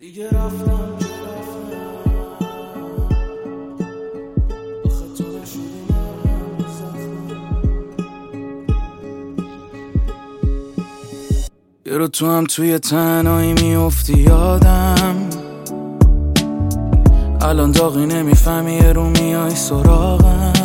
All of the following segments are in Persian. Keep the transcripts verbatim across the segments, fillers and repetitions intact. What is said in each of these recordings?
دیگه رفتم که رفتم آخه تو نشدی مرهم زخمم. یه رو تو هم توی تنهایی میافتی یادم، الان داغی نمیفهمی یه رو میای سراغم.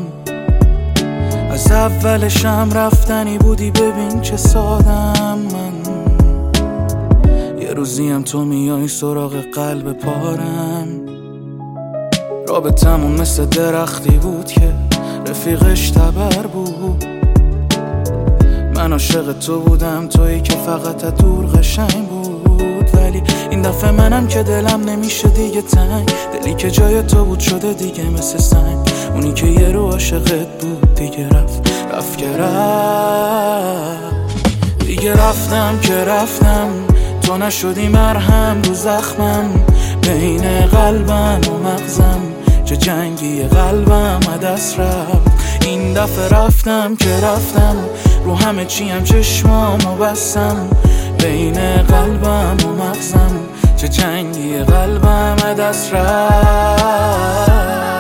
از اولشم رفتنی بودی ببین چه سادم من، یه روزی هم تو میای سراغ قلب پارم. رابطمون مثل درختی بود که رفیقش تبر بود، من عاشق تو بودم تویی که فقط از دور قشنگ بود. ولی این دفعه منم که دلم نمیشه دیگه تنگ، دلی که جای تو بود شده دیگه مثل سنگ. اونی که یه رو عاشقت بود دیگه رفت رفت که رفت. دیگه رفتم که رفتم تو نشدی مرهم رو زخمم. بین قلبم و مغزم چه جنگی قلبم دست رفت. این دفعه رفتم که رفتم رو همه چیم چشمامو بستم. بین قلبم و مغزم چه جنگی قلبم دست رفت.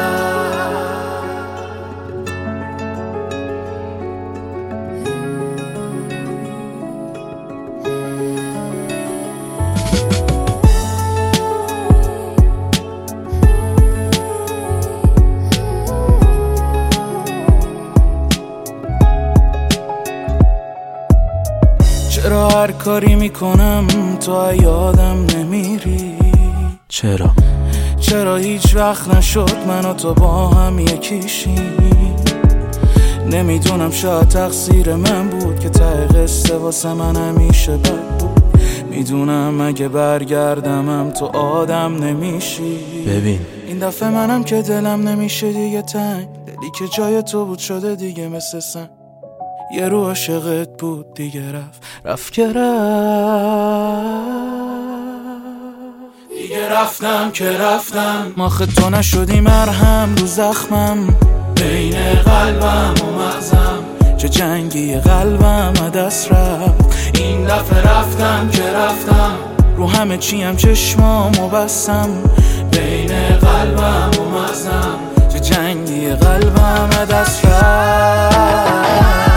چرا هر کاری میکنم تو یادم نمیری؟ چرا؟ چرا هیچ وقت نشد من و تو با هم یکیشیم؟ نمیدونم شاید تقصیر من بود که ته قصه واسه من همیشه بد بود. میدونم اگه برگردم هم تو آدم نمیشی. ببین این دفعه منم که دلم نمیشه دیگه تنگ، دلی که جای تو بود شده دیگه مثل سنگ. یه رو عاشقت بود دیگه رفت رفت که رفت. دیگه رفتم که رفتم آخه تو نشدی مرهم رو زخمم. بین قلبم و مغزم چه جنگی قلبم دست رفت. این دفعه رفتم که رفتم رو همه چیم چشمامو بستم. بین قلبم و مغزم چه جنگی قلبم دست رفت.